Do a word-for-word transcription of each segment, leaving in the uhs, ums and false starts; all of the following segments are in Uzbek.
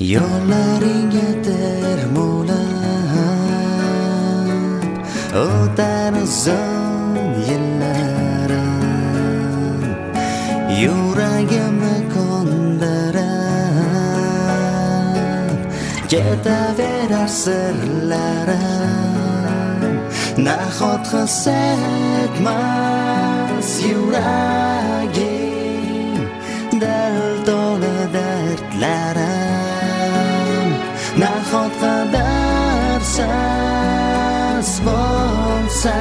Yo'llaringga termulab o'tar uzun yillarim, yuragimni ko'ndirib ketaverar sirlarim. Nahot his etmas yuragim dil to'la dardlarim. Nahot qadarsiz bo'lsa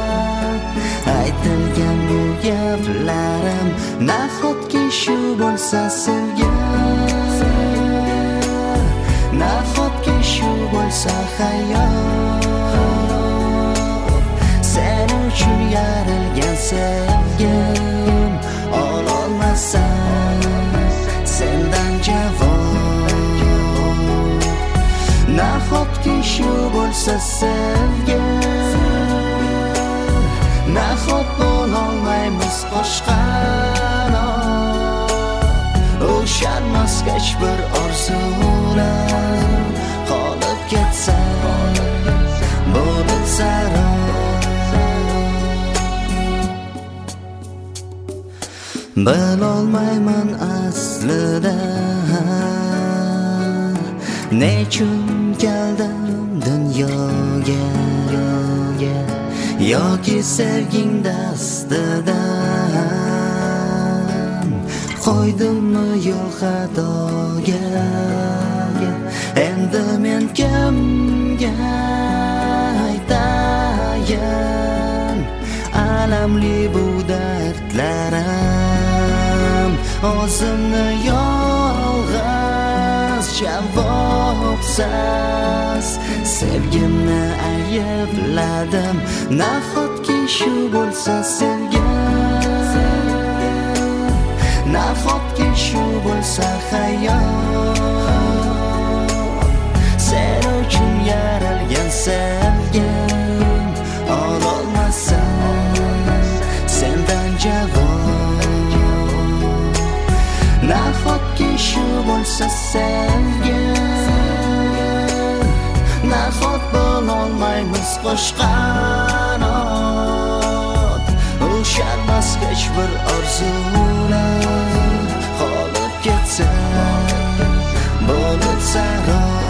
aytilgan bu gaplarim. Nahotki shu bo'lsa sevgi, nahotki shu bo'lsa hayot. Sen uchun yarilgan sevgim, ololmasam sendan javob. Nahotki shu bo'lsa sevgi, nahot bo'lolmaymiz qo'shqanot. Ushalmasgach bir orzular qolib ketsa bo'lib sarob. Bilolmayman aslida nechun keldim dunyoga, yoki sevging dastidan qo'ydimmi yo'l xatoga. Endi men kimga aytayin alamli bu dardlarim. O'zimni yolg'iz javobsiz sevgimni aybladim. Nahotki shu bo'lsa sevgi, nahotki shu bo'lsa hayot. Sen uchun yarilgan sevgim, ololmasam sendan javob. Nahotki shu bo'lsa sevgi, nahot bo'lolmaymiz qo'shqanot. Ushalmasgach bir orzular qolib ketsa bo'lib sarob.